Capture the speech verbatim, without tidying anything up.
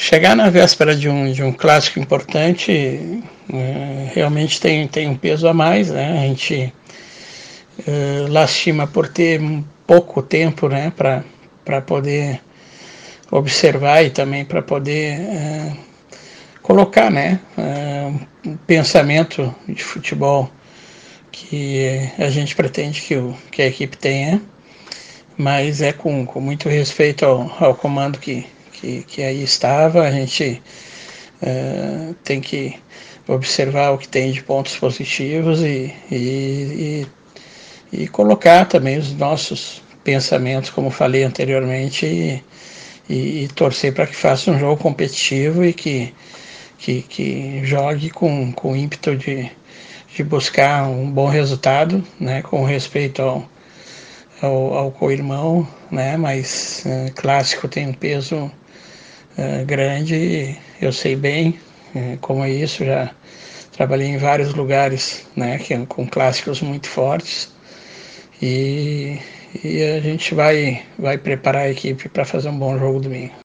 chegar na véspera de um, de um clássico importante é, realmente tem, tem um peso a mais, né? A gente é, lastima por ter pouco tempo, né, para poder observar e também para poder é, colocar, né, é, um pensamento de futebol que a gente pretende que, o, que a equipe tenha, mas é com, com muito respeito ao, ao comando que, que, que aí estava. A gente uh, tem que observar o que tem de pontos positivos e, e, e, e colocar também os nossos pensamentos, como falei anteriormente, e, e, e torcer para que faça um jogo competitivo e que, que, que jogue com, com ímpeto de, de buscar um bom resultado, né, com respeito ao, ao, ao co-irmão, né, mas uh, clássico tem um peso uh, grande, eu sei bem uh, como é isso, já trabalhei em vários lugares, né, que, com clássicos muito fortes, e, e a gente vai, vai preparar a equipe para fazer um bom jogo domingo.